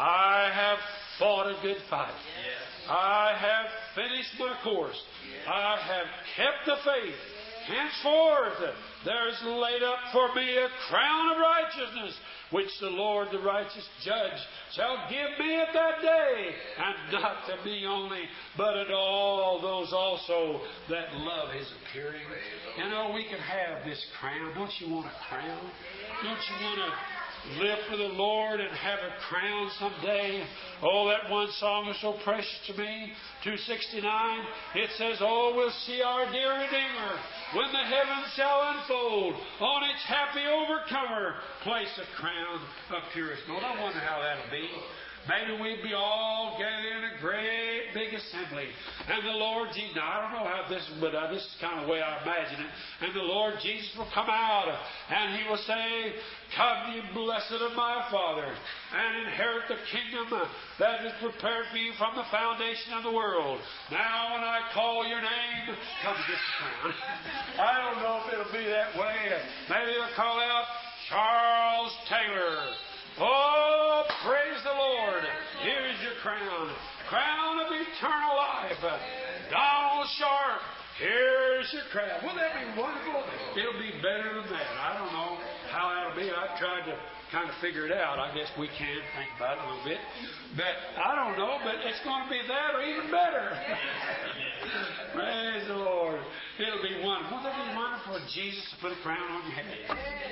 I have fought a good fight. Yes. I have finished my course. Yes. I have kept the faith. Henceforth there is laid up for me a crown of righteousness, which the Lord, the righteous judge, shall give me at that day, and not to me only, but at all those also that love His appearing. You know, we can have this crown. Don't you want a crown? Don't you want to live for the Lord and have a crown someday? Oh, that one song is so precious to me. two sixty-nine. It says, Oh, we'll see our dear Redeemer when the heavens shall unfold. On each happy overcomer place a crown of purest gold. I wonder how that'll be. Maybe we'd be all gathered in a great big assembly. And the Lord Jesus, now I don't know how this is, but uh, this is kind of the way I imagine it. And the Lord Jesus will come out and He will say, Come ye blessed of my Father, and inherit the kingdom that is prepared for you from the foundation of the world. Now when I call your name, come get the crown. I don't know if it'll be that way. Maybe they'll call out Charles Taylor. Oh, praise the Lord. Here's your crown. Crown of eternal life. Donald Sharp. Here's your crown. Wouldn't that be wonderful? It'll be better than that. I don't know how that'll be. I've tried to kind of figure it out. I guess we can think about it a little bit. But I don't know, but it's going to be that or even better. Praise the Lord. It'll be wonderful. Wouldn't that be wonderful for Jesus to put a crown on your head?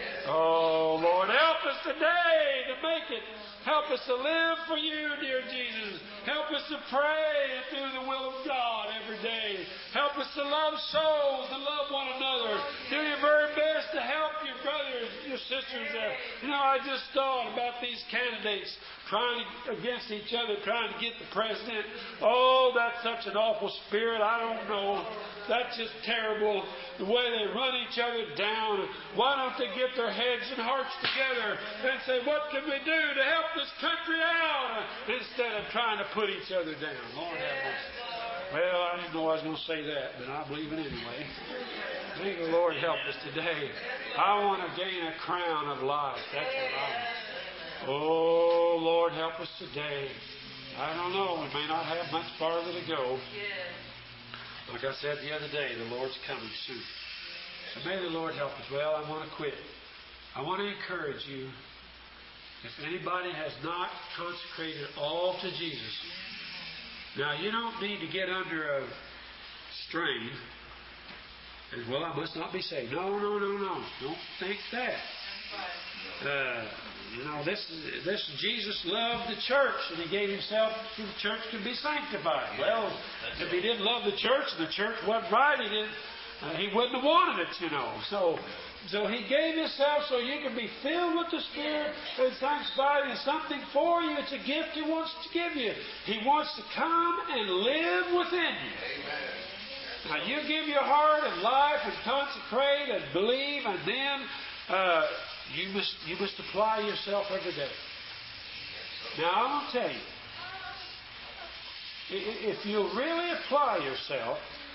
Oh, Lord, help us today to make it. Help us to live for you, dear Jesus. Help us to pray and do the will of God every day. Help us to love souls and love one another. Do your very best to help your brothers, your sisters there. You know, I just thought about these candidates trying to, against each other, trying to get the president. Oh, that's such an awful spirit. I don't know. That's just terrible. The way they run each other down. Why don't they get their heads and hearts together and say, what can we do to help this country out? Instead of trying to put each other down. Lord have mercy. Well, I didn't know I was going to say that, but I believe it anyway. May the Lord help us today. I want to gain a crown of life. That's what I want. Oh, Lord, help us today. I don't know. We may not have much farther to go. Like I said the other day, the Lord's coming soon. So may the Lord help us. Well, I want to quit. I want to encourage you. If anybody has not consecrated all to Jesus, now you don't need to get under a strain and, well, I must not be saved. No, no, no, no. Don't think that. Uh, you know, this this Jesus loved the church, and He gave Himself so the church could be sanctified. Well, if He didn't love the church, and the church wasn't right, He didn't. Uh, he wouldn't have wanted it, you know. So, so He gave Himself so you can be filled with the Spirit and sanctified. It's something for you. It's a gift He wants to give you. He wants to come and live within you. Amen. Now, you give your heart and life and consecrate and believe, and then uh, you must you must apply yourself every day. Now, I'm going to tell you, if you really apply yourself.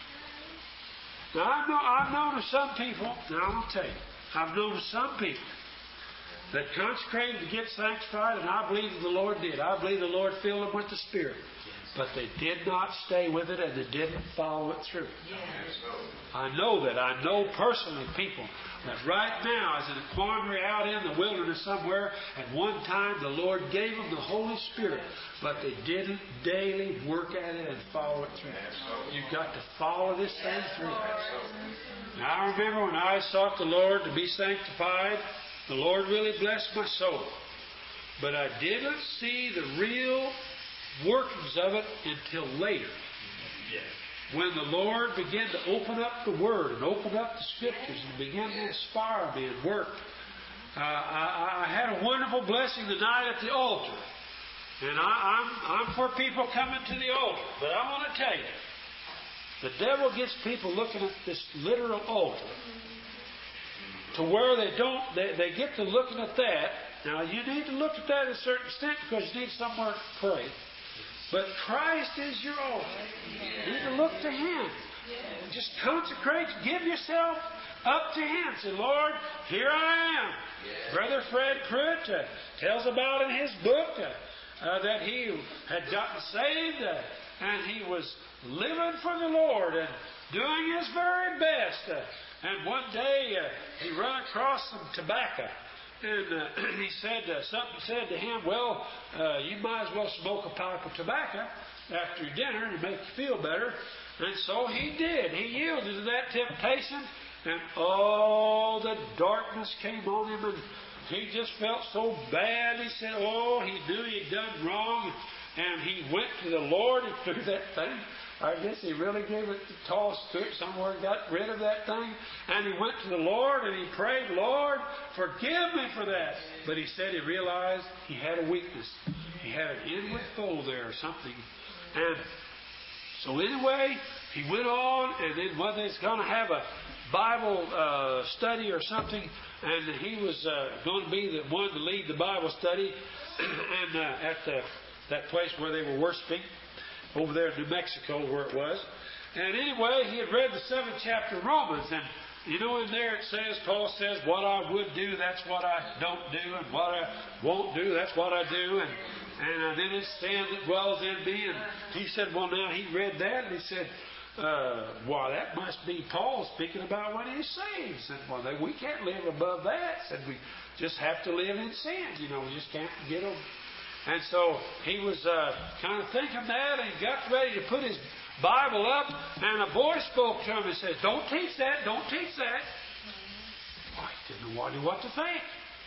Now, I've known, I've known of some people, now I'm going to tell you, I've known of some people that consecrated to get sanctified, and I believe that the Lord did. I believe the Lord filled them with the Spirit. But they did not stay with it, and they didn't follow it through. I know that. I know personally people that right now is in a quandary out in the wilderness somewhere. At one time, the Lord gave them the Holy Spirit, but they didn't daily work at it and follow it through. You've got to follow this thing through. Now, I remember when I sought the Lord to be sanctified, the Lord really blessed my soul. But I didn't see the real workings of it until later. When the Lord began to open up the Word and open up the Scriptures and began to inspire me and work. Uh, I, I had a wonderful blessing tonight at the altar. And I, I'm, I'm for people coming to the altar. But I want to tell you, the devil gets people looking at this literal altar to where they don't, they, they get to looking at that. Now, you need to look at that to a certain extent because you need somewhere to pray. But Christ is your altar. You need to look to Him. Just consecrate, give yourself up to Him. Say, Lord, here I am. Brother Fred Pruitt uh, tells about in his book uh, uh, that he had gotten saved uh, and he was living for the Lord and doing his very best. Uh, and one day uh, he ran across some tobacco. And uh, he said, uh, something said to him, well, uh, you might as well smoke a pipe of tobacco after your dinner to make you feel better. And so he did. He yielded to that temptation. And all the darkness came on him. And he just felt so bad. He said, oh, he knew he'd done wrong. And he went to the Lord and threw that thing. I guess he really gave it a toss to it somewhere, got rid of that thing. And he went to the Lord and he prayed, Lord, forgive me for that. But he said he realized he had a weakness. He had an inward foe there or something. And so anyway, he went on, and then whether he's going to have a Bible uh, study or something, and he was uh, going to be the one to lead the Bible study and uh, at the, that place where they were worshiping. Over there in New Mexico where it was. And anyway, he had read the seventh chapter of Romans. And, you know, in there it says, Paul says, what I would do, that's what I don't do. And what I won't do, that's what I do. And, and uh, then it's sin that dwells in me. And he said, well, now he read that. And he said, uh, well, that must be Paul speaking about when he's saved. He said, well, we can't live above that. He said, we just have to live in sin. You know, we just can't get over. And so he was uh, kind of thinking that, and he got ready to put his Bible up, and a voice spoke to him and said, don't teach that, don't teach that. Well, he didn't know what, what to think.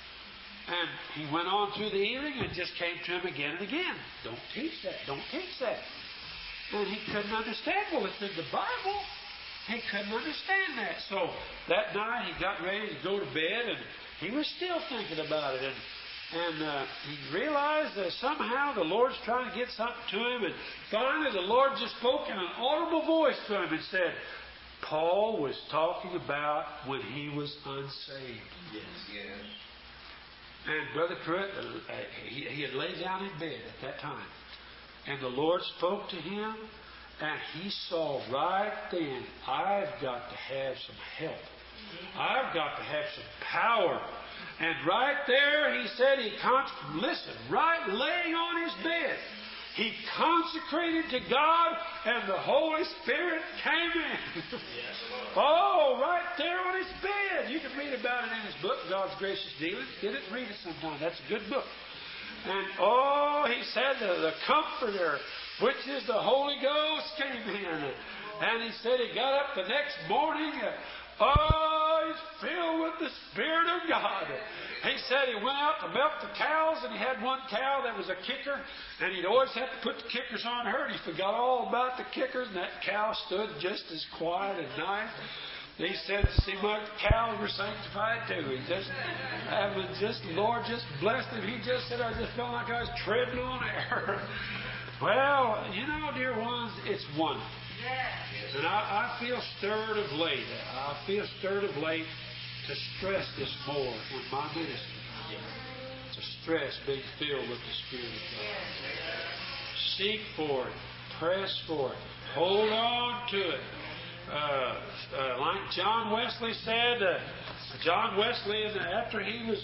And he went on through the evening, and it just came to him again and again. Don't teach that, don't teach that. And he couldn't understand. Well, it's in the Bible. He couldn't understand that. So that night he got ready to go to bed, and he was still thinking about it. And, and uh, he realized that somehow the Lord's trying to get something to him. And finally the Lord just spoke in an audible voice to him and said, Paul was talking about when he was unsaved. Yes. Yes. And Brother Pruitt, uh, he, he had laid down in bed at that time. And the Lord spoke to him, and he saw right then, I've got to have some help. I've got to have some power. And right there, he said, he con- listen, right laying on his bed, he consecrated to God, and the Holy Spirit came in. Oh, right there on his bed. You can read about it in his book, God's Gracious Dealings. Get it and read it sometime. That's a good book. And oh, he said the, the Comforter, which is the Holy Ghost, came in. And he said he got up the next morning. Oh, he's filled with the Spirit of God. He said he went out to milk the cows, and he had one cow that was a kicker, and he'd always have to put the kickers on her, and he forgot all about the kickers, and that cow stood just as quiet and nice. He said, see, my cows were sanctified too. He just, I was just, Lord just blessed him. He just said, I just felt like I was treading on air. Well, you know, dear ones, it's wonderful. And I, I feel stirred of late. I feel stirred of late to stress this more in my ministry. To stress being filled with the Spirit of God. Seek for it. Press for it. Hold on to it. Uh, uh, like John Wesley said, uh, John Wesley, after he was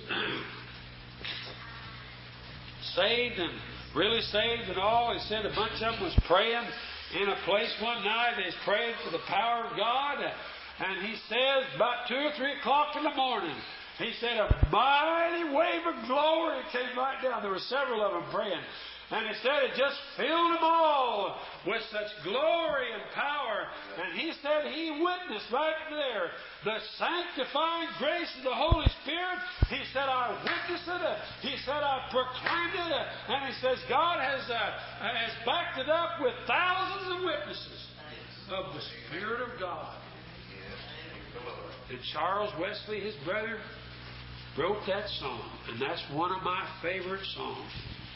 saved and really saved and all, he said a bunch of them was praying in a place one night. They was praying for the power of God, and he says about two or three o'clock in the morning, he said a mighty wave of glory came right down. There were several of them praying. And he said it just filled them all with such glory and power. And he said he witnessed right there the sanctifying grace of the Holy Spirit. He said, I witnessed it. He said, I proclaimed it. And he says, God has, uh, has backed it up with thousands of witnesses of the Spirit of God. And Charles Wesley, his brother, wrote that song. And that's one of my favorite songs.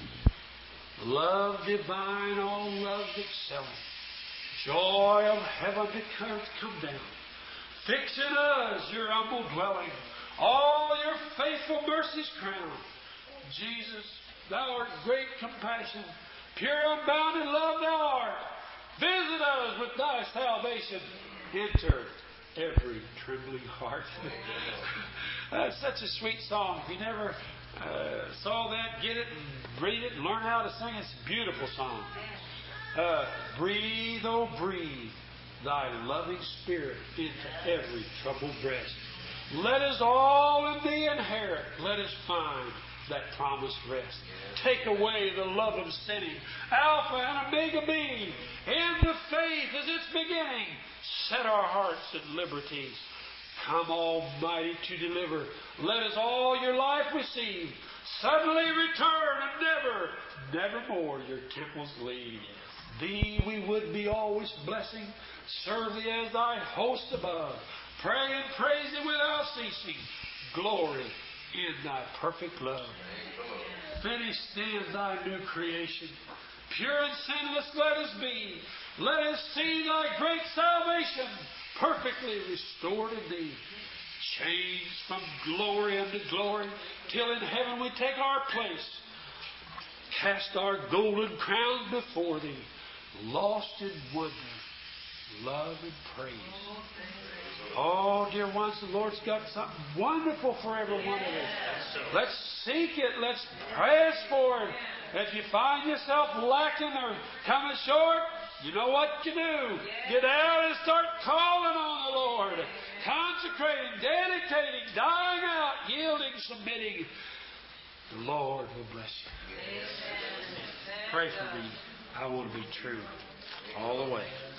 Love divine, all love excelling, joy of heaven to come down. Fix in us your humble dwelling, all your faithful mercies crown. Jesus, thou art great compassion, pure unbounded love thou art. Visit us with thy salvation. Enter every trembling heart. That's such a sweet song. If you never uh, saw that, get it and read it and learn how to sing it. It's a beautiful song. Uh, breathe, oh breathe, thy loving spirit into every troubled breast. Let us all in thee inherit. Let us find that promised rest. Take away the love of sinning. Alpha and Omega being. In the faith as its beginning. Set our hearts at liberty. Come Almighty to deliver. Let us all your life receive. Suddenly return and never, never more your temples leave. Thee we would be always blessing. Serve thee as thy host above. Pray and praise thee without ceasing. Glory in thy perfect love. Finished then thy new creation. Pure and sinless let us be. Let us see thy great salvation perfectly restored in thee. Changed from glory unto glory, till in heaven we take our place. Cast our golden crowns before thee, lost in wonder, love and praise. Oh, dear ones, the Lord's got something wonderful for every one of us. Let's seek it. Let's press for it. If you find yourself lacking or coming short, you know what you do. Get out and start calling on the Lord. Consecrating, dedicating, dying out, yielding, submitting. The Lord will bless you. Pray for me. I want to be true all the way.